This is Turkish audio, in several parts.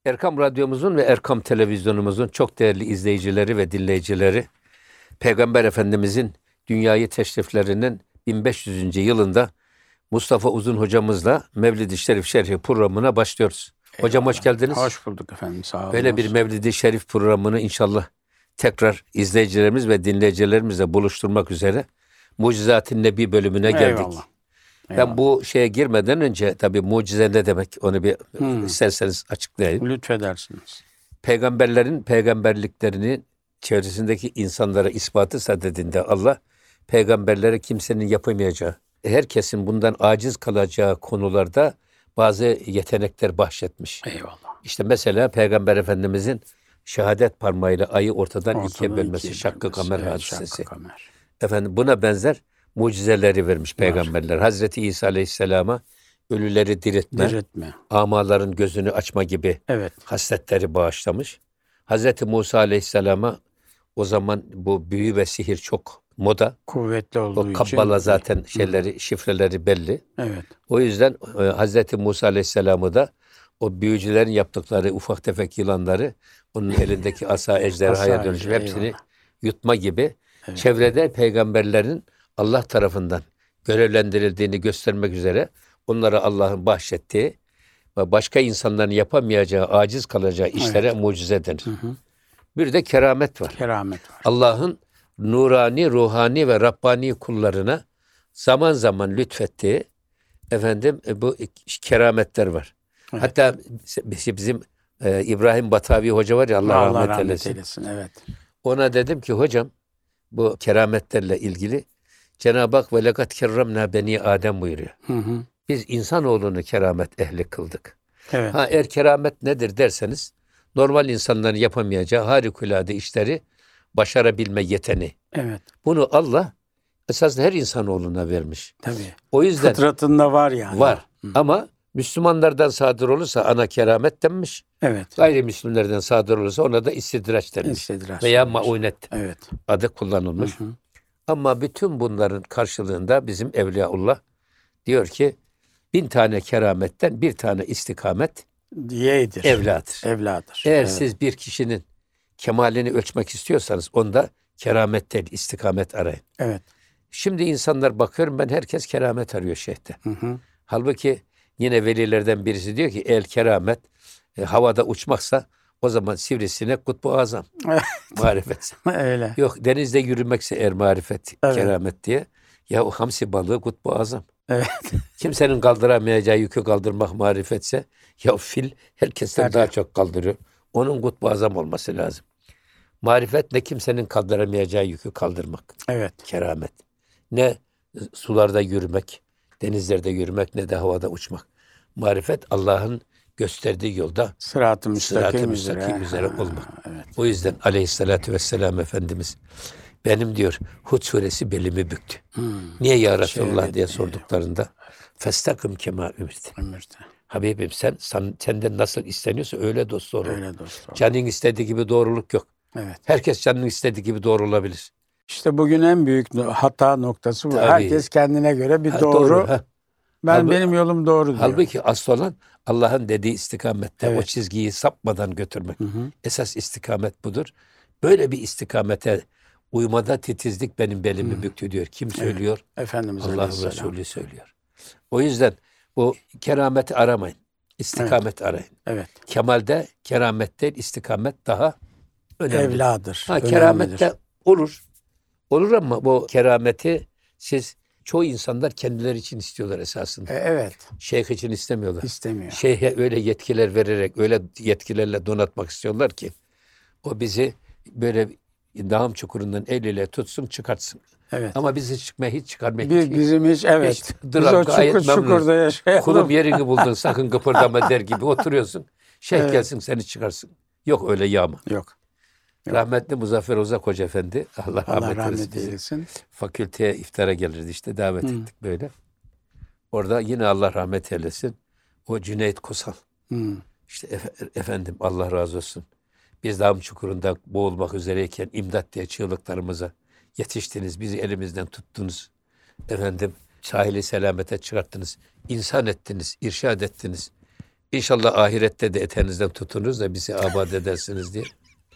Erkam Radyomuzun ve Erkam Televizyonumuzun çok değerli izleyicileri ve dinleyicileri, Peygamber Efendimizin dünyayı teşriflerinin 1500. yılında Mustafa Uzun hocamızla Mevlid-i Şerif Şerhi programına başlıyoruz. Hocam hoş geldiniz. Hoş bulduk efendim, sağ olun. Böyle bir Mevlid-i Şerif programını inşallah tekrar izleyicilerimiz ve dinleyicilerimizle buluşturmak üzere Mucizat-ı Nebi bölümüne geldik. Eyvallah. Ben bu şeye girmeden önce tabii mucize ne demek onu bir isterseniz açıklayayım. Lütfedersiniz. Peygamberlerin peygamberliklerini çevresindeki insanlara ispatı sadedinde Allah peygamberlere kimsenin yapamayacağı, herkesin bundan aciz kalacağı konularda bazı yetenekler bahşetmiş. Eyvallah. İşte mesela Peygamber Efendimizin şehadet parmağıyla ayı ortadan ikiye bölmesi, şakkı kamer hadisesi. Şakkı kamer. Efendim buna benzer mucizeleri vermiş peygamberler. Hazreti İsa Aleyhisselam'a ölüleri diriltme, amaların gözünü açma gibi hasletleri bağışlamış. Hazreti Musa Aleyhisselam'a o zaman bu büyü ve sihir çok moda. Kuvvetli olduğu için. O Kabbala zaten şifreleri belli. Evet. O yüzden Hazreti Musa Aleyhisselam'ı da o büyücülerin yaptıkları ufak tefek yılanları onun elindeki asa ejderhaya dönüşüp hepsini yutma gibi çevrede peygamberlerin Allah tarafından görevlendirildiğini göstermek üzere onlara Allah'ın bahşettiği ve başka insanların yapamayacağı, aciz kalacağı işlere mucize denir. Bir de keramet var. Keramet var. Allah'ın nurani, ruhani ve Rabbani kullarına zaman zaman lütfettiği bu kerametler var. Evet. Hatta bizim İbrahim Batavi Hoca var ya Allah rahmet eylesin. Evet. Ona dedim ki hocam bu kerametlerle ilgili Cenab-ı Hak ve lekat kerremna beni Adem buyuruyor. Biz insanoğlunu keramet ehli kıldık. Evet. Eğer keramet nedir derseniz normal insanların yapamayacağı harikulade işleri başarabilme yeteneği. Evet. Bunu Allah esasında her insanoğluna vermiş. Tabii. O yüzden fıtratında var yani. Var. Ama Müslümanlardan sadır olursa ana keramet denmiş. Evet. Gayrimüslimlerden sadır olursa ona da istidraç denmiş. Veya maunet adı kullanılmış. Ama bütün bunların karşılığında bizim Evliyaullah diyor ki 1000 tane kerametten bir tane istikamet evladır. Eğer siz bir kişinin kemalini ölçmek istiyorsanız onda keramet değil, istikamet arayın. Evet. Şimdi insanlar bakıyorum ben herkes keramet arıyor şeyhte. Halbuki yine velilerden birisi diyor ki el keramet havada uçmaksa o zaman sivrisinek kutbu azam. Marifet. Öyle. Yok denizde yürümekse marifet, keramet diye. Ya o hamsi balığı kutbu azam. Evet. Kimsenin kaldıramayacağı yükü kaldırmak marifetse ya fil herkesten daha çok kaldırıyor. Onun kutbu azam olması lazım. Marifet ne kimsenin kaldıramayacağı yükü kaldırmak. Evet. Keramet. Ne sularda yürümek, denizlerde yürümek ne de havada uçmak. Marifet Allah'ın gösterdiği yolda sırat-ı müstakim üzere olmak. Evet. O yüzden Aleyhisselatü Vesselam Efendimiz benim diyor Hud suresi belimi büktü. Niye ya Resulullah diye sorduklarında festakım kema ümirte. Habibim senden nasıl isteniyorsa öyle dost doğru. Canın istediği gibi doğruluk yok. Evet. Herkes canının istediği gibi doğru olabilir. İşte bugün en büyük hata noktası bu. Tabii. Herkes kendine göre bir doğru. Benim yolum doğru diyor. Halbuki asıl olan Allah'ın dediği istikamette o çizgiyi sapmadan götürmek. Esas istikamet budur. Böyle bir istikamete uymada titizlik benim belimi büktü diyor. Kim söylüyor? Efendimiz Allah'ın Resulü söylüyor. O yüzden bu kerameti aramayın. İstikamet arayın. Evet. Kemalde keramet değil, istikamet daha önemli. Evladır. Keramet de olur. Olur ama bu kerameti çoğu insanlar kendileri için istiyorlar esasında. Evet. Şeyh için istemiyorlar. İstemiyor. Şeyhe öyle yetkiler vererek, öyle yetkilerle donatmak istiyorlar ki o bizi böyle dağım çukurundan el ile tutsun, çıkartsın. Evet. Ama bizi hiç çıkarmıyor. Bizim hiç Biz o çukurda yaşayalım. Kulum yerini buldun sakın kıpırdama der gibi oturuyorsun. Şeyh gelsin seni çıkarsın. Yok öyle yağma. Yok. Rahmetli Muzaffer Ozak Hoca Efendi Allah rahmet eylesin. Fakülteye iftara gelirdi işte davet ettik böyle. Orada yine Allah rahmet eylesin. O Cüneyt Kosal. İşte efendim Allah razı olsun. Biz dağım çukurunda boğulmak üzereyken imdat diye çığlıklarımıza yetiştiniz. Bizi elimizden tuttunuz. Efendim sahili selamete çıkarttınız. İnsan ettiniz, irşad ettiniz. İnşallah ahirette de etenizden tutunuz da bizi abad edersiniz diye.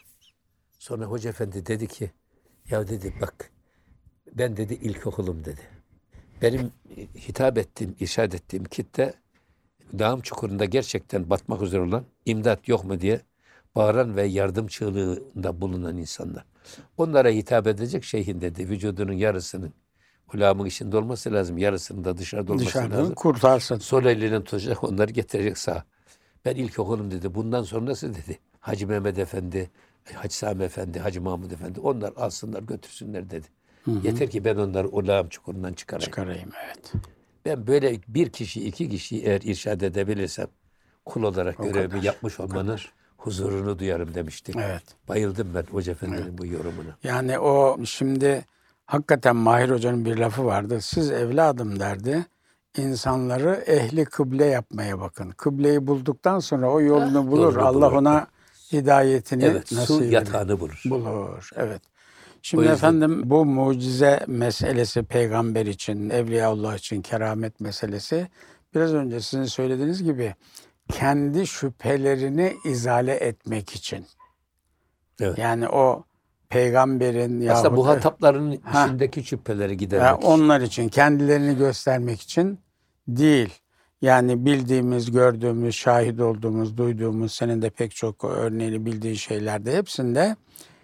Sonra Hoca Efendi dedi ki, ya dedi bak, ben dedi ilkokulum dedi. Benim hitap ettiğim, irşad ettiğim kitle dağım çukurunda gerçekten batmak üzere olan, imdat yok mu diye bağıran ve yardım çığlığında bulunan insanlar. Onlara hitap edecek şeyhin dedi, vücudunun yarısının kulağımın içinde olması lazım, yarısının da dışarıda olması lazım. Kurtarsın. Sol eliyle tutacak, onları getirecek sağ. Ben ilkokulum dedi. Bundan sonrası dedi, Hacı Mehmet Efendi, Hacı Sami Efendi, Hacı Mahmud Efendi, onlar alsınlar götürsünler dedi. Yeter ki ben onları o lağım çukurundan çıkarayım. Evet. Ben böyle bir kişi, iki kişiyi eğer irşad edebilirsem kul olarak O görevimi kadar, yapmış o olmanın kadar. huzurunu duyarım demişti. Evet. Bayıldım ben Hoca Efendi'nin bu yorumuna. Yani o şimdi hakikaten Mahir Hoca'nın bir lafı vardı. Siz evladım derdi, insanları ehli kıble yapmaya bakın. Kıbleyi bulduktan sonra o yolunu bulur. yolunu Allah bulur. ona hidayetini Evet, nasip su eder. yatağını bulur. Bulur. Evet. Şimdi O yüzden- efendim bu mucize meselesi peygamber için, Evliyaullah için keramet meselesi biraz önce sizin söylediğiniz gibi kendi şüphelerini izale etmek için. Evet. Yani o peygamberin Aslında yahut muhatapların Ha. içindeki şüpheleri ya gidermek için. onlar için kendilerini göstermek için değil. Yani bildiğimiz, gördüğümüz, şahit olduğumuz, duyduğumuz, senin de pek çok örneğini bildiğin şeylerde hepsinde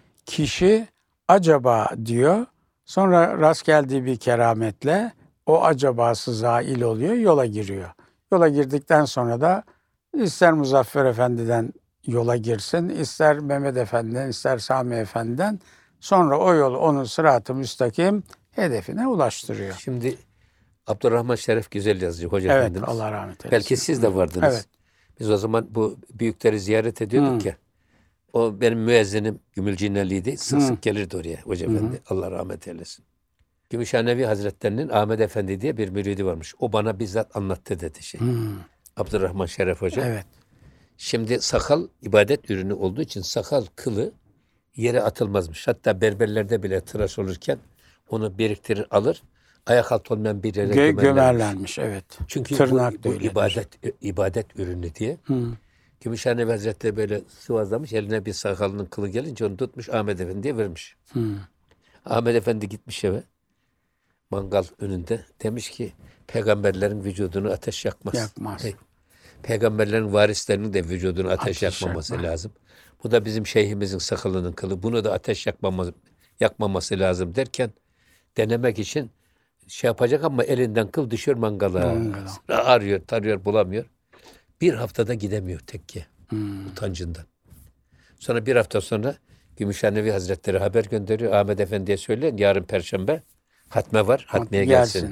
kişi acaba diyor. Sonra rast geldiği bir kerametle o acabası zail oluyor, yola giriyor. Yola girdikten sonra da ister Muzaffer Efendi'den yola girsin, ister Mehmet Efendi'den, ister Sami Efendi'den, sonra o yol onu sırat-ı müstakim hedefine ulaştırıyor. Şimdi Abdurrahman Şeref güzel yazıyor Hoca Evet, Efendimiz. Allah rahmet eylesin. Belki siz de vardınız. Evet. Biz o zaman bu büyükleri ziyaret ediyorduk ya. O benim müezzinim Gümülcineliydi. Sık sık gelirdi oraya Hoca Efendi. Allah rahmet eylesin. Gümüşhanevi Hazretlerinin Ahmet Efendi diye bir müridi varmış. O bana bizzat anlattı dedi şey. Abdurrahman Şeref Hoca. Evet. Şimdi sakal ibadet ürünü olduğu için sakal kılı yere atılmazmış. Hatta berberlerde bile tıraş olurken onu biriktirir alır. Ayak altı olmayan bir yere gömerlermiş. Gömerlermiş, evet. Çünkü Tırnak da bu öyledir. ibadet ürünü diye. Gümüşhanevi Hazretleri böyle sıvazlamış. Eline bir sakalının kılı gelince onu tutmuş Ahmet Efendi'ye vermiş. Ahmet Efendi gitmiş eve. Mangal önünde. Demiş ki peygamberlerin vücudunu ateş yakmaz. Yakmaz. Peygamberlerin varislerinin de vücudunu ateş yakmaması yakmaz. lazım. Bu da bizim şeyhimizin sakalının kılı. Bunu da ateş yakmaması lazım derken denemek için şey yapacak ama elinden kıl düşüyor mangala. Arıyor, tarıyor, bulamıyor. Bir haftada gidemiyor tekke. Utancından. Sonra bir hafta sonra Gümüşhanevi Hazretleri haber gönderiyor. Ahmet Efendi'ye söyleyin yarın Perşembe hatme var. Hatmeye gelsin.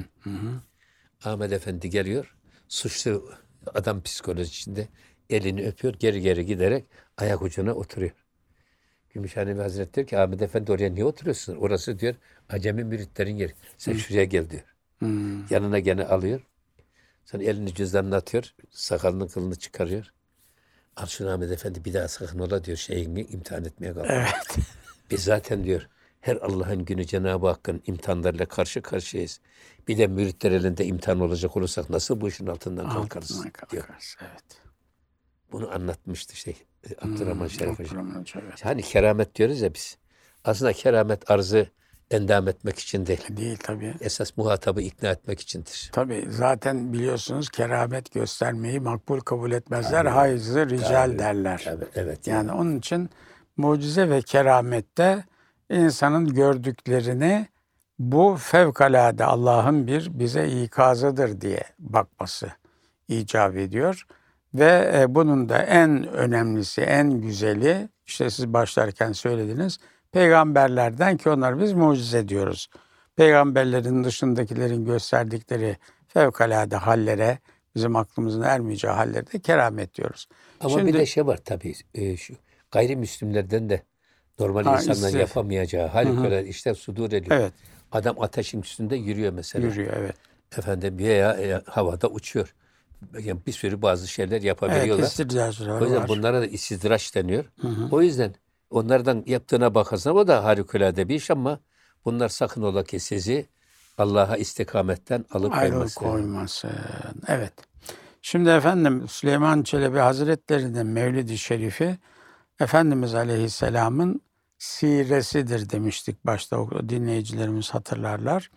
Ahmet Efendi geliyor. Suçlu adam psikolojisinde elini öpüyor. Geri geri giderek ayak ucuna oturuyor. Gümüşhanevi Hazretleri diyor ki Ahmet Efendi oraya niye oturuyorsun? Orası diyor acemi müritlerin yeri. Sen şuraya gel diyor. Yanına gene alıyor. Sonra elini cüzdanına atıyor. Sakalının kılını çıkarıyor. Al şunu Ahmet Efendi bir daha sakın ola diyor şeyini imtihan etmeye kalkıyor. Evet. Biz zaten diyor her Allah'ın günü Cenab-ı Hakk'ın imtihanlarıyla karşı karşıyayız. Bir de müritler elinde imtihan olacak olursak nasıl bu işin altından kalkarız diyor. Evet. Bunu anlatmıştı Abdurrahman Şeref Hoca. Evet. Hani keramet diyoruz ya biz. Aslında keramet arzı endam etmek için değil. Değil tabii. Esas muhatabı ikna etmek içindir. Tabii zaten biliyorsunuz keramet göstermeyi makbul kabul etmezler. Hayzı rical derler. Tabii, evet. Yani onun için mucize ve keramette insanın gördüklerini bu fevkalade Allah'ın bir bize ikazıdır diye bakması icap ediyor. Ve bunun da en önemlisi, en güzeli işte siz başlarken söylediniz peygamberlerden ki onları biz mucize diyoruz. Peygamberlerin dışındakilerin gösterdikleri fevkalade hallere, bizim aklımızın ermeyeceği hallere de keramet diyoruz. Ama bir de şey var tabii, şu gayrimüslimlerden de normal insanların yapamayacağı harikulade işler sudur ediyor. Evet. Adam ateşin üstünde yürüyor mesela. Yürüyor, evet. Efendim veya havada uçuyor. Yani bir sürü bazı şeyler yapabiliyorlar. Evet, istidraçlar o yüzden var. bunlara da istidraç deniyor. O yüzden onlardan yaptığına bakarsan o da harikulade bir iş ama bunlar sakın ola ki sizi Allah'a istikametten alıp koymasın. koymasın. Evet. Şimdi efendim Süleyman Çelebi Hazretleri'nin Mevlid-i Şerifi Efendimiz Aleyhisselam'ın siresidir demiştik başta, o dinleyicilerimiz hatırlarlar.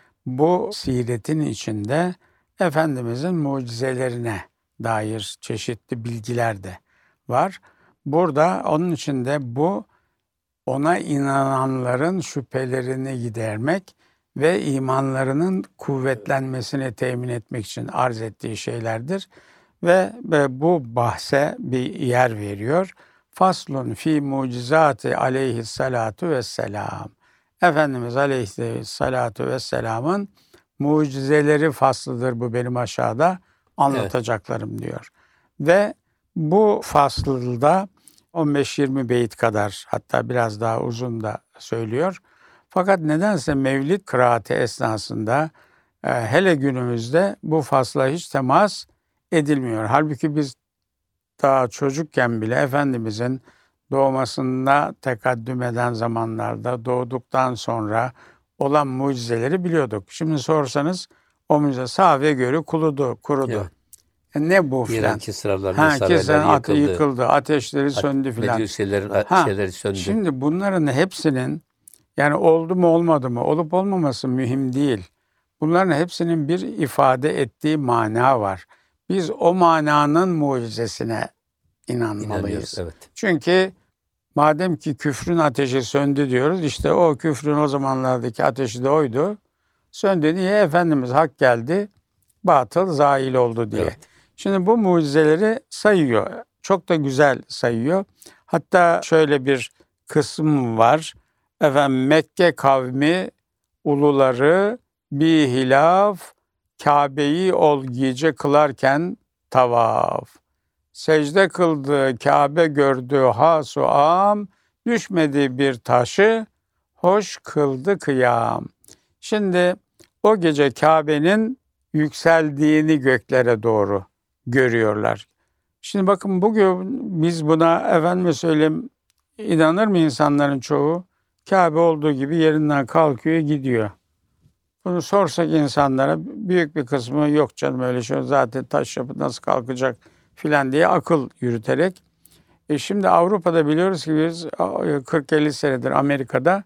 Bu siretin içinde Efendimizin mucizelerine dair çeşitli bilgiler de var. Burada onun içinde bu ona inananların şüphelerini gidermek ve imanlarının kuvvetlenmesini temin etmek için arz ettiği şeylerdir. Ve bu bahse bir yer veriyor. Faslun fi mucizati aleyhissalatu vesselam. Efendimiz aleyhissalatu vesselamın mucizeleri faslıdır bu benim aşağıda anlatacaklarım diyor. Ve bu faslda 15-20 beyit kadar, hatta biraz daha uzun da söylüyor. Fakat nedense Mevlid kıraati esnasında hele günümüzde bu fasla hiç temas edilmiyor. Halbuki biz daha çocukken bile Efendimizin doğmasına tekaddüm eden zamanlarda, doğduktan sonra olan mucizeleri biliyorduk. Şimdi sorsanız o mucize sahabe göre kurudu. Evet. Ne bu filan? İran kisralarının sarayları yıkıldı, ateşleri söndü filan. Medyuselerin şeyleri söndü. Şimdi bunların hepsinin, yani oldu mu olmadı mı, olup olmaması mühim değil. Bunların hepsinin bir ifade ettiği mana var. Biz o mananın mucizesine inanmalıyız. Evet. Çünkü madem ki küfrün ateşi söndü diyoruz, işte o küfrün o zamanlardaki ateşi de oydu. Söndü. Niye? Efendimiz hak geldi, batıl zail oldu diye. Evet. Şimdi bu mucizeleri sayıyor. Çok da güzel sayıyor. Hatta şöyle bir kısım var. Efendim, Mekke kavmi uluları bir hilaf Kabe'yi gece kılarken tavaf. Secde kıldı Kabe gördü hasu am, düşmedi bir taşı hoş kıldı kıyam. Şimdi o gece Kabe'nin yükseldiğini göklere doğru görüyorlar. Şimdi bakın bugün biz buna efendime söyleyeyim inanır mı insanların çoğu? Kabe olduğu gibi yerinden kalkıyor gidiyor. Bunu sorsak insanlara büyük bir kısmı yok canım öyle şey zaten taş yapı nasıl kalkacak filan diye akıl yürüterek. Şimdi Avrupa'da biliyoruz ki biz 40-50 senedir Amerika'da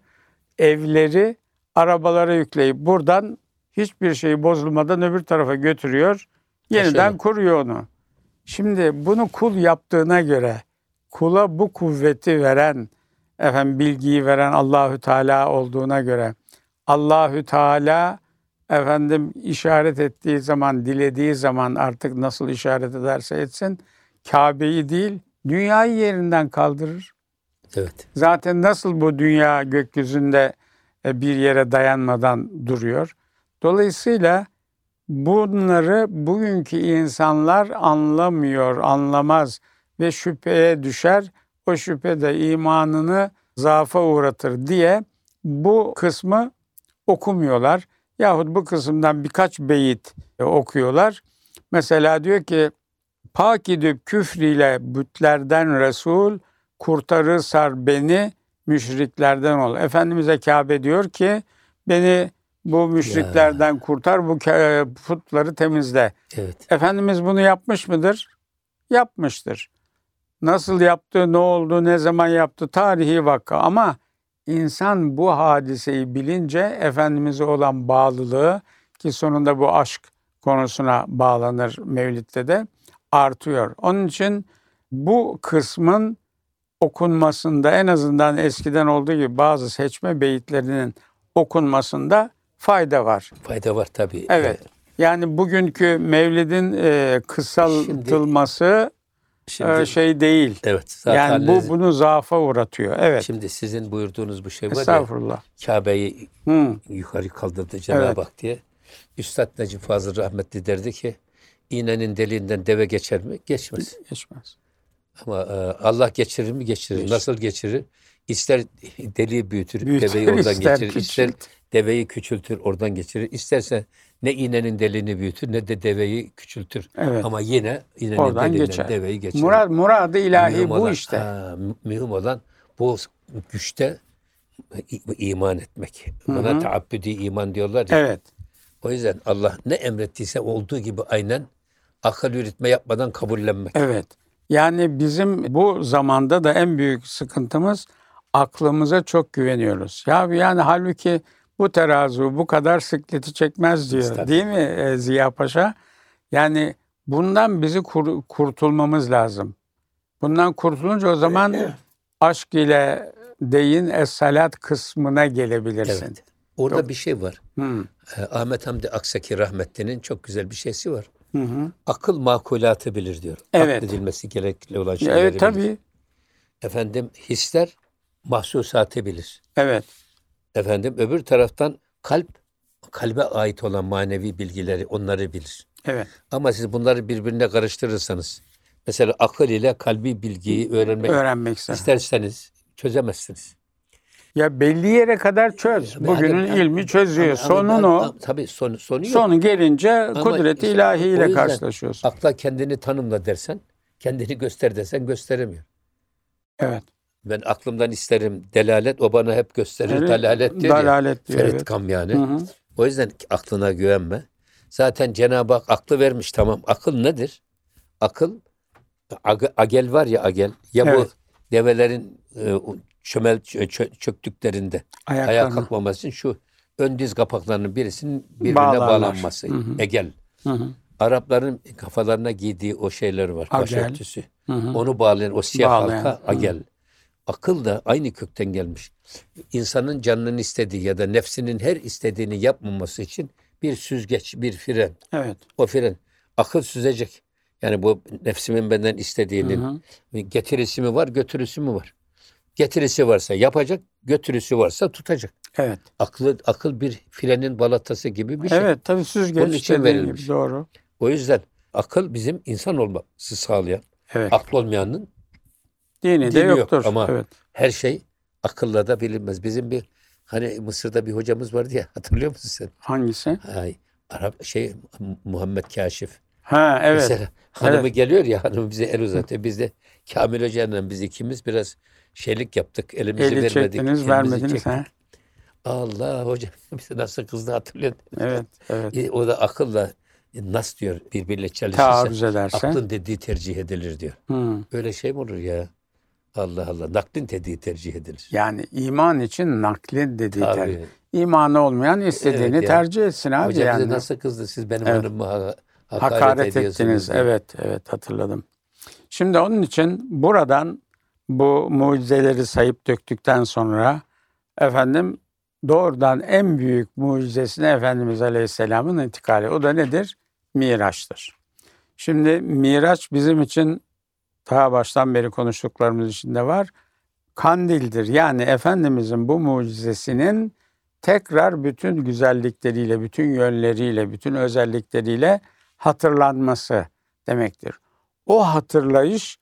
evleri arabalara yükleyip buradan hiçbir şey bozulmadan öbür tarafa götürüyor. Yeniden kuruyor onu. Şimdi bunu kul yaptığına göre kula bu kuvveti veren, bilgiyi veren Allahü Teala olduğuna göre Allahü Teala işaret ettiği zaman, dilediği zaman artık nasıl işaret ederse etsin Kabe'yi değil dünyayı yerinden kaldırır. Evet. Zaten nasıl bu dünya gökyüzünde bir yere dayanmadan duruyor. Dolayısıyla bunları bugünkü insanlar anlamıyor, anlamaz ve şüpheye düşer. O şüphe de imanını zaafa uğratır diye bu kısmı okumuyorlar. Yahut bu kısımdan birkaç beyit okuyorlar. Mesela diyor ki, pak edip küfriyle bütlerden Resul, kurtarır sar beni müşriklerden ol. Efendimiz'e Kabe diyor ki, beni bu müşriklerden kurtar, bu putları temizle. Evet. Efendimiz bunu yapmış mıdır? Yapmıştır. Nasıl yaptı, ne oldu, ne zaman yaptı tarihi vakka ama insan bu hadiseyi bilince Efendimiz'e olan bağlılığı, ki sonunda bu aşk konusuna bağlanır Mevlid'de de, artıyor. Onun için bu kısmın okunmasında en azından eskiden olduğu gibi bazı seçme beyitlerinin okunmasında fayda var. Fayda var tabii. Evet. Yani bugünkü Mevlid'in kısaltılması şey değil. Evet. Zaten yani bunu zaafa uğratıyor. Evet. Şimdi sizin buyurduğunuz bu şey var ya. Estağfurullah. Kabe'yi yukarı kaldırdı Cenab-ı Hak diye. Üstad Necip Fazıl rahmetli derdi ki, iğnenin deliğinden deve geçer mi? Geçmez. Geçmez. Ama Allah geçirir mi? Geçirir. Nasıl geçirir? İster deliği büyütür, deveyi oradan geçirir. İster deveyi küçültür, oradan geçirir. İsterse ne iğnenin deliğini büyütür ne de deveyi küçültür. Evet. Ama yine iğnenin oradan deliğinden geçer. Deveyi geçirir. Muradı ilahi mühim bu olan, işte. Mühim olan bu güçte iman etmek. Buna taabbüdi iman diyorlar ya. Evet. O yüzden Allah ne emrettiyse olduğu gibi aynen akıl yürütme yapmadan kabullenmek. Evet. Yani bizim bu zamanda da en büyük sıkıntımız aklımıza çok güveniyoruz. Ya yani halbuki bu terazu bu kadar sıkleti çekmez diyor. Estağfurullah. Değil mi Ziya Paşa? Yani bundan bizi kurtulmamız lazım. Bundan kurtulunca o zaman aşk ile deyin es-salat kısmına gelebilirsin. Evet. Orada bir şey var. Hı. Ahmet Hamdi Aksaki rahmetlinin çok güzel bir şeysi var. Hı hı. Akıl makulatı bilir diyor. Evet. Akledilmesi gerekli olan şeyleri Evet bilir. tabii. Efendim hisler mahsusatı bilir. Evet. Efendim öbür taraftan kalbe ait olan manevi bilgileri onları bilir. Evet. Ama siz bunları birbirine karıştırırsanız mesela akıl ile kalbi bilgiyi öğrenmek ister. isterseniz çözemezsiniz. Ya belli yere kadar çöz. Bugünün ilmi çözüyor. Sonun o. Tabii sonu yok. Sonu gelince Ama kudret-i işte ilahi o ile yüzden karşılaşıyorsun. akla kendini tanımla dersen, kendini göster desen gösteremiyor. Evet. Ben aklımdan isterim delalet, o bana hep gösterir Evet, dalalet diyor dalalet diyor, Ferit evet. Kam yani. Hı hı. O yüzden aklına güvenme. Zaten Cenab-ı Hak aklı vermiş, tamam. Akıl nedir? Akıl, agel var ya, agel. Ya bu Evet. develerin çöktüklerinde ayağa Ayaklarına kalkmaması için şu ön diz kapaklarının birisinin birbirine bağlarlar. bağlanması. Hı hı. Egel. Hı hı. Arapların kafalarına giydiği o şeyler var. Agel. Başörtüsü. Hı hı. Onu bağlayan o siyah Bağlayan. halka Hı. agel. Akıl da aynı kökten gelmiş. İnsanın canının istediği ya da nefsinin her istediğini yapmaması için bir süzgeç, bir fren. Evet. O fren. Akıl süzecek. Yani bu nefsimin benden Hı istediğinin hı. getirisi mi var, götürüsü mü var? Getirisi varsa yapacak, götürüsü varsa tutacak. Evet. Akıl bir frenin balatası gibi bir şey. Evet tabii Bunun süzgeç için dediğin verilmiş. gibi doğru. O yüzden akıl bizim insan olması sağlayan. Evet. Akıl olmayanın Dini de dini yok yoktur. ama Evet. her şey akılla da bilinmez. Bizim bir hani Mısır'da bir hocamız vardı ya, hatırlıyor musun sen? Hangisi? Ay, Muhammed Kaşif. Ha evet. Mesela hanımı Evet. geliyor ya, hanımı bize el uzatıyor. Biz de Kamil Hoca'yla biz ikimiz biraz şeylik yaptık. Elimizi Eli vermedik. çektiniz, elimizi vermediniz çektik. ha. Allah hocam bize nasıl kızdı hatırlıyor musun? Evet. Evet. O da akılla nasıl diyor birbiriyle Taarruz çalışırsa ederse. aklın dediği tercih edilir diyor. Hı. Öyle şey mi olur ya? Allah Allah. Naklin dediği tercih edilir. Yani iman için naklin dediği Tabii. tercih. İmanı olmayan istediğini Evet ya. tercih etsin abi Hocam yani. bize nasıl kızdı? Siz benim Evet. hanımıma Hakaret hakaret ediyorsunuz ettiniz. diye. Evet, evet hatırladım. Şimdi onun için buradan bu mucizeleri sayıp döktükten sonra efendim doğrudan en büyük mucizesine Efendimiz Aleyhisselam'ın intikali. O da nedir? Miraç'tır. Şimdi Miraç bizim için daha baştan beri konuştuklarımız içinde var. Kandildir. Yani Efendimizin bu mucizesinin tekrar bütün güzellikleriyle, bütün yönleriyle, bütün özellikleriyle hatırlanması demektir. O hatırlayış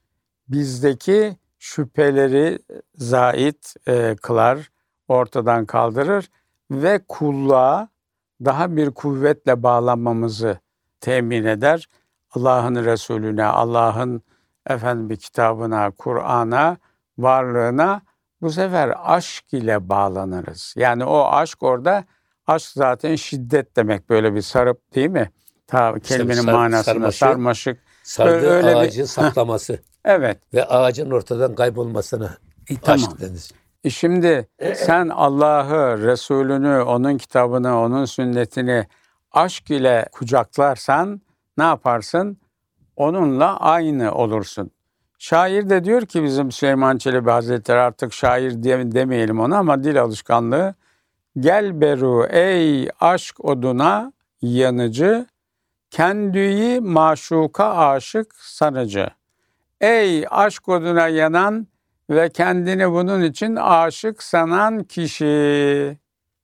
bizdeki şüpheleri zait kılar, ortadan kaldırır ve kulluğa daha bir kuvvetle bağlanmamızı temin eder. Allah'ın Resulüne, Allah'ın bir kitabına, Kur'an'a, varlığına bu sefer aşk ile bağlanırız. Yani o aşk orada, aşk zaten şiddet demek, böyle bir sarıp değil mi? Ta kelimenin manasında sarmaşık. Sardığı öyle ağacı saklaması Evet. ve ağacın ortadan kaybolmasına Tamam. aşk denir. Şimdi sen Allah'ı, Resulünü, onun kitabını, onun sünnetini aşk ile kucaklarsan ne yaparsın? Onunla aynı olursun. Şair de diyor ki bizim Süleyman Çelebi Hazretleri, artık şair demeyelim ona ama dil alışkanlığı. Gel beru ey aşk oduna yanıcı, kendüyü maşuka aşık sanıcı. Ey aşk oduna yanan ve kendini bunun için aşık sanan kişi.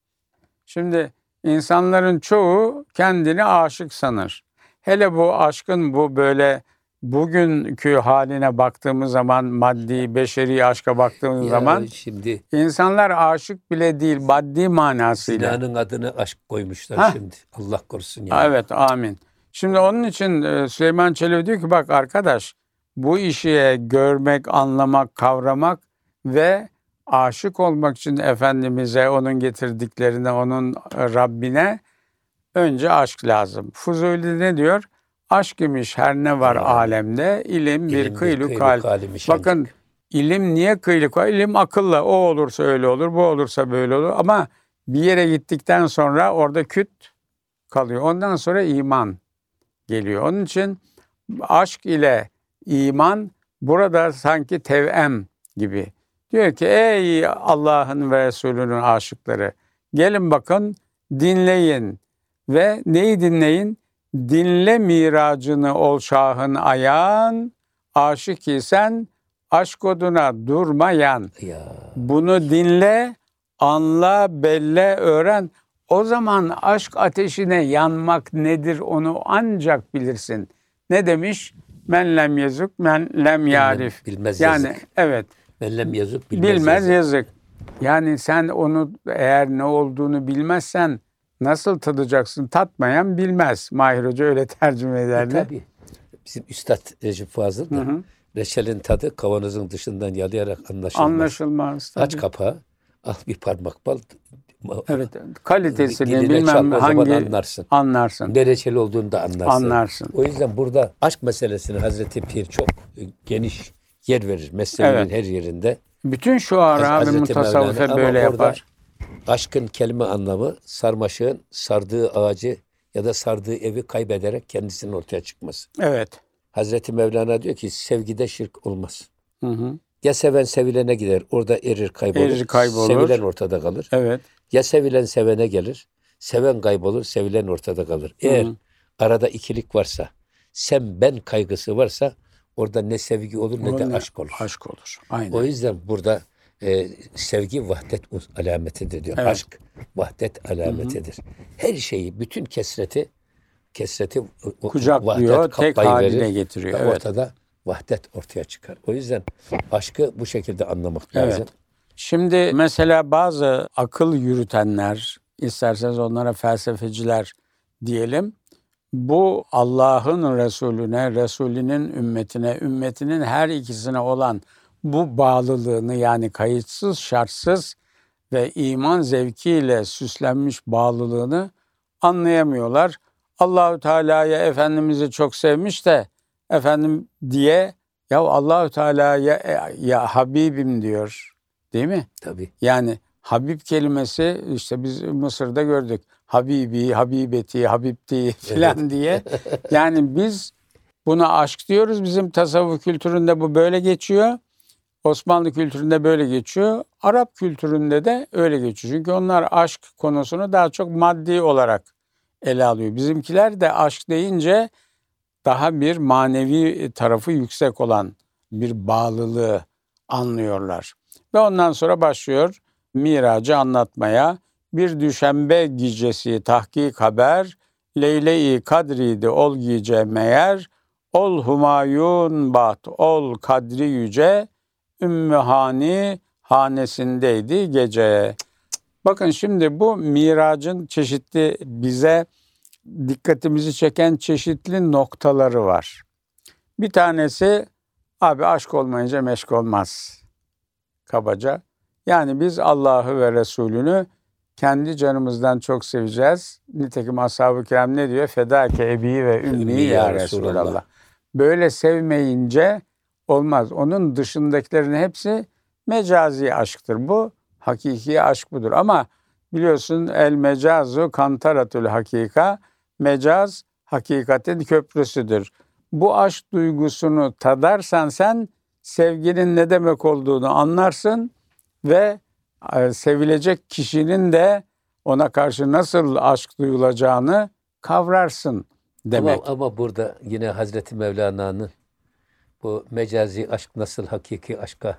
Şimdi insanların çoğu kendini aşık sanır. Hele bu aşkın bu böyle bugünkü haline baktığımız zaman, maddi, beşeri aşka baktığımız zaman şimdi insanlar aşık bile değil, maddi manasıyla. Zinanın adını aşk koymuşlar şimdi. Allah korusun yani. Evet, amin. Şimdi onun için Süleyman Çelebi diyor ki bak arkadaş, bu işi görmek, anlamak, kavramak ve aşık olmak için Efendimiz'e, onun getirdiklerine, onun Rabbine önce aşk lazım. Fuzuli ne diyor? Aşk imiş her ne var alemde, ilim bir İlim kıyluk hal. halimiş Bakın ancak. ilim niye kıyluk hal? İlim akılla. O olursa öyle olur, bu olursa böyle olur. Ama bir yere gittikten sonra orada küt kalıyor. Ondan sonra iman geliyor. Onun için aşk ile iman burada sanki tevem gibi. Diyor ki ey Allah'ın ve Resulünün aşıkları, gelin bakın dinleyin ve neyi dinleyin? Dinle miracını ol şahın ayağın, aşık isen aşk oduna durmayan. Ya Bunu dinle, anla, belle, öğren. O zaman aşk ateşine yanmak nedir onu ancak bilirsin. Ne demiş? Men lem yazık, men lem yarif. bilmez yani yazık. evet, Mellem yazık bilmez, bilmez yazık. yazık. Yani sen onu eğer ne olduğunu bilmezsen nasıl tadacaksın? Tatmayan bilmez. Mahir Hoca öyle tercüme ederdi. Tabii. Bizim Üstad Recep Fazıl da reçelin tadı kavanozun dışından yalayarak anlaşılmaz. Anlaşılmaz. Aç tabii. kapağı, al bir parmak bal. Evet, kalitesini Diline çal, bilmem o zaman hangi anlarsın. Ne reçeli olduğunu da Anlarsın. O yüzden burada aşk meselesine Hazreti Pir çok geniş yer verir. Mesleğinin her yerinde. Bütün şuara ve Hazreti mutasavvufe Mevlana. böyle Ama orada yapar. aşkın kelime anlamı sarmaşığın sardığı ağacı ya da sardığı evi kaybederek kendisinin ortaya çıkması. Evet. Hazreti Mevlana diyor ki sevgide şirk olmaz. Hı hı. Ya seven sevilene gider, orada erir kaybolur. Erir, kaybolur. Sevilen ortada kalır. Evet. Ya sevilen sevene gelir, seven kaybolur, sevilen ortada kalır. Eğer arada ikilik varsa, sen ben kaygısı varsa orada ne sevgi olur ne de aşk olur. Aşk olur. Aynen. O yüzden burada sevgi vahdet alametidir diyor. Evet. Aşk vahdet alametidir. Her şeyi, bütün kesreti Kucaklıyor, vahdet tek kaplayıverir haline getiriyor. ve Evet. ortada vahdet ortaya çıkar. O yüzden aşkı bu şekilde anlamak Evet. lazım. Şimdi mesela bazı akıl yürütenler, isterseniz onlara felsefeciler diyelim, bu Allah'ın Resulüne, Resulünün ümmetine, ümmetinin her ikisine olan bu bağlılığını, yani kayıtsız, şartsız ve iman zevkiyle süslenmiş bağlılığını anlayamıyorlar. Allahü Teala'ya Efendimiz'i çok sevmiş de efendim diye ya Allahü Teala'ya ya Habibim diyor. Değil mi? Tabii. Yani Habib kelimesi işte biz Mısır'da gördük. Habibi, Habibeti, Habibti filan diye. Yani biz buna aşk diyoruz. Bizim tasavvuf kültüründe bu böyle geçiyor. Osmanlı kültüründe böyle geçiyor. Arap kültüründe de öyle geçiyor. Çünkü onlar aşk konusunu daha çok maddi olarak ele alıyor. Bizimkiler de aşk deyince daha bir manevi tarafı yüksek olan bir bağlılığı anlıyorlar. Ve ondan sonra başlıyor Miracı anlatmaya. Bir düşembe gecesi tahkik haber, Leyle-i Kadri'di ol gice meğer, ol Humayun bat, ol Kadri yüce, Ümmü Hani hanesindeydi gece. Bakın şimdi bu Miracın çeşitli bize dikkatimizi çeken çeşitli noktaları var. Bir tanesi abi aşk olmayınca meşk olmaz. Kabaca. Yani biz Allah'ı ve Resulünü kendi canımızdan çok seveceğiz. Nitekim ashab-ı kiram ne diyor? Fedâke ebi ve ümmi ya Resulallah. Böyle sevmeyince olmaz. Onun dışındakilerin hepsi mecazi aşktır. Bu hakiki aşk budur. Ama biliyorsun el mecazu kantaratül hakika. Mecaz hakikatin köprüsüdür. Bu aşk duygusunu tadarsan sen sevginin ne demek olduğunu anlarsın ve sevilecek kişinin de ona karşı nasıl aşk duyulacağını kavrarsın demek. Ama burada yine Hazreti Mevlana'nın bu mecazi aşk nasıl hakiki aşka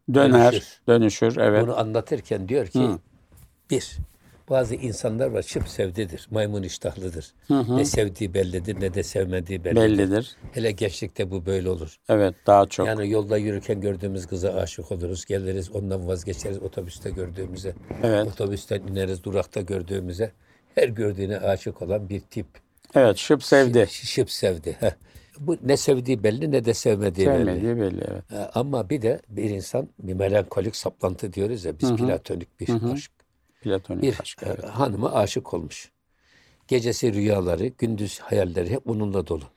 dönüşür. Evet. Bunu anlatırken diyor ki bir, bazı insanlar var şıp sevdidir, maymun iştahlıdır. Ne sevdiği bellidir ne de sevmediği bellidir. Hele gençlikte bu böyle olur. Evet, daha çok. Yani yolda yürürken gördüğümüz kıza aşık oluruz. Geliriz ondan vazgeçeriz otobüste gördüğümüze. Evet. Otobüsten ineriz durakta gördüğümüze. Her gördüğüne aşık olan bir tip. Evet, şıp sevdi. Şıp sevdi. Bu ne sevdiği belli ne de sevmediği belli. Evet. Ama bir de bir insan bir melankolik saplantı diyoruz ya biz platonik bir aşk. Platonik aşk. Bir Evet. hanıma aşık olmuş. Gecesi rüyaları, gündüz hayalleri hep onunla dolu.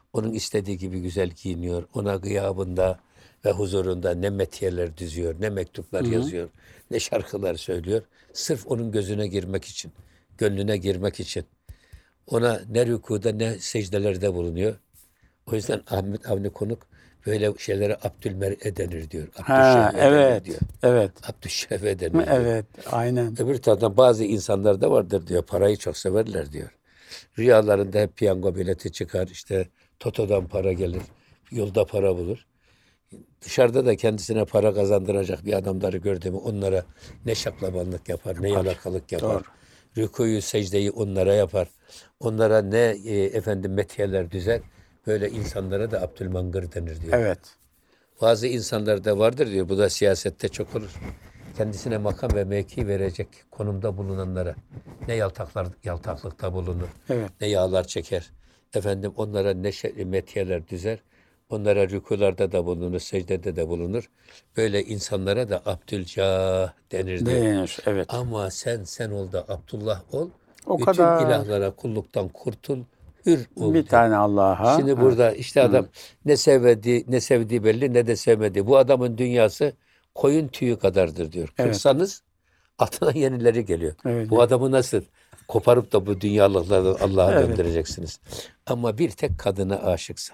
Onun istediği gibi güzel giyiniyor. Ona gıyabında ve huzurunda ne metiyeler düzüyor, ne mektuplar yazıyor, ne şarkılar söylüyor. Sırf onun gözüne girmek için, gönlüne girmek için. Ona ne rükuda ne secdelerde bulunuyor. O yüzden Ahmet Avni Konuk böyle şeylere Abdülmer'e denir diyor. Ha, Abdüşşehve denir diyor. evet. Abdüşşehve denir diyor. Evet, aynen. Öbür taraftan bazı insanlar da vardır diyor. Parayı çok severler diyor. Rüyalarında hep piyango bileti çıkar. İşte Toto'dan para gelir. Yolda para bulur. Dışarıda da kendisine para kazandıracak bir adamları gördü mü onlara ne şaklabanlık yapar, ne yalakalık yapar. Doğru. Rükuyu, secdeyi onlara yapar. Onlara ne metiyeler düzer. Böyle insanlara da Abdülmangır denir diyor. Evet. Bazı insanlarda vardır diyor. Bu da siyasette çok olur. Kendisine makam ve mevki verecek konumda bulunanlara ne yaltaklıkta bulunur, Evet. ne yağlar çeker. Efendim onlara ne metiyeler düzer. Onlara rükularda da bulunur, secdede de bulunur. Böyle insanlara da Abdülcah denir diyor. Denir, evet. Ama sen ol da Abdullah ol. O bütün kadar. ilahlara kulluktan kurtul, hür ol. Bir tane Allah'a. Şimdi burada işte adam ne sevdiği belli ne de sevmediği. Bu adamın dünyası koyun tüyü kadardır diyor. Evet. Kırsanız atına yenileri geliyor. Evet. Bu adamı nasıl koparıp da bu dünyalıkları Allah'a Evet. döndüreceksiniz? Ama bir tek kadına aşıksa.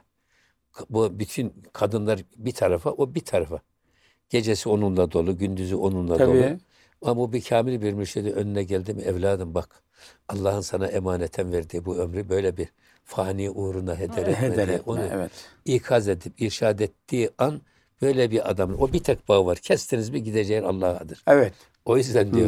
Bu bütün kadınlar bir tarafa, o bir tarafa. Gecesi onunla dolu, gündüzü onunla dolu. Tabii. Ama bu bir kamil bir mürşidi önüne geldi mi evladım bak Allah'ın sana emaneten verdiği bu ömrü böyle bir fani uğruna heder etme Heder diye etme, onu evet. ikaz edip irşad ettiği an böyle bir adam o bir tek bağ var. Kestiniz mi gideceğin Allah'adır. Evet. O yüzden diyor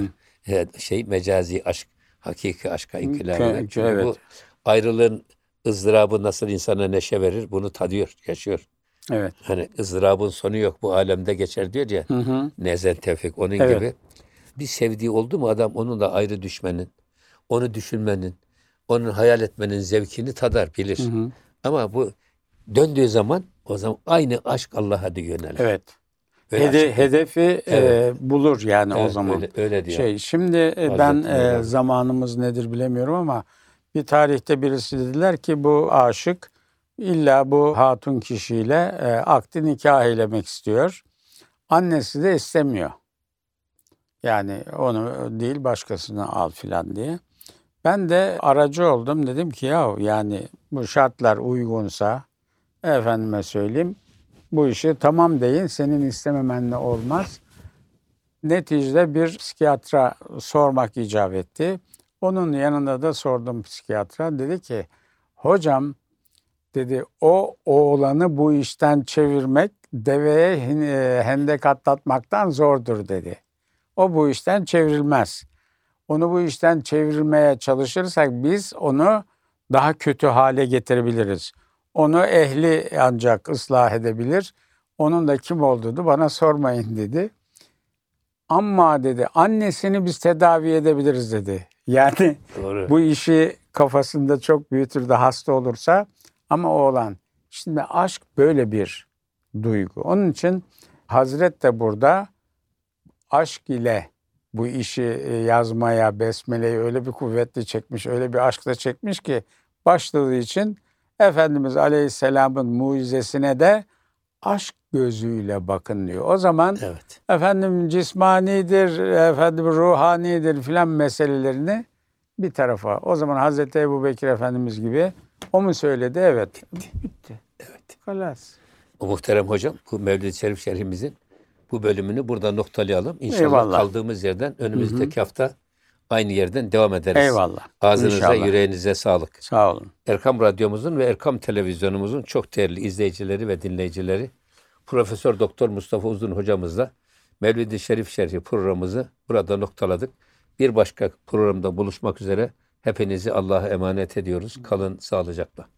mecazi aşk hakiki aşka inkılap eder. Çünkü evet. bu ayrılığın ızdırabı nasıl insana neşe verir bunu tadıyor, yaşıyor. Evet. Hani ızdırabın sonu yok bu alemde geçer diyor ya. Nezen Tevfik onun Evet. gibi. Bir sevdiği oldu mu adam onun da ayrı düşmenin, onu düşünmenin, onun hayal etmenin zevkini tadar, bilir. Ama bu döndüğü zaman o zaman aynı aşk Allah'a da yönelir. Evet. Böyle aşk- Hedefi Evet. bulur yani o Evet, zaman. öyle diyor. Şimdi ben Hazreti Mevlana. zamanımız nedir bilemiyorum ama bir tarihte birisi dediler ki bu aşık illa bu hatun kişiyle akdi nikah eylemek istiyor. Annesi de istemiyor. Yani onu değil başkasını al filan diye. Ben de aracı oldum. Dedim ki yani bu şartlar uygunsa efendime söyleyeyim bu işi tamam deyin senin istememenle olmaz. Neticede bir psikiyatra sormak icap etti. Onun yanında da sordum psikiyatra. Dedi ki hocam dedi o oğlanı bu işten çevirmek deveye hendek atlatmaktan zordur dedi. O bu işten çevrilmez. Onu bu işten çevirmeye çalışırsak biz onu daha kötü hale getirebiliriz. Onu ehli ancak ıslah edebilir. Onun da kim olduğunu bana sormayın dedi. Ama dedi annesini biz tedavi edebiliriz dedi. Yani Doğru. bu işi kafasında çok büyütür de hasta olursa ama oğlan. Şimdi aşk böyle bir duygu. Onun için Hazret de burada aşk ile bu işi yazmaya, besmeleyi öyle bir kuvvetli çekmiş, öyle bir aşkla çekmiş ki başladığı için Efendimiz Aleyhisselam'ın mucizesine de aşk gözüyle bakın diyor. O zaman Evet. efendim cismanidir, efendim ruhanidir filan meselelerini bir tarafa. O zaman Hazreti Ebubekir Efendimiz gibi o mu söyledi? Evet. Bitti. Evet. Kalas. O muhterem hocam bu Mevlid-i Şerif şerhimizin bu bölümünü burada noktalayalım. İnşallah Eyvallah. kaldığımız yerden önümüzdeki hafta aynı yerden devam ederiz. Eyvallah. Ağzınıza, İnşallah. yüreğinize sağlık. Sağ olun. Erkam Radyomuzun ve Erkam Televizyonumuzun çok değerli izleyicileri ve dinleyicileri Profesör Doktor Mustafa Uzun hocamızla Mevlid-i Şerif Şerhi programımızı burada noktaladık. Bir başka programda buluşmak üzere hepinizi Allah'a emanet ediyoruz. Kalın sağlıcakla.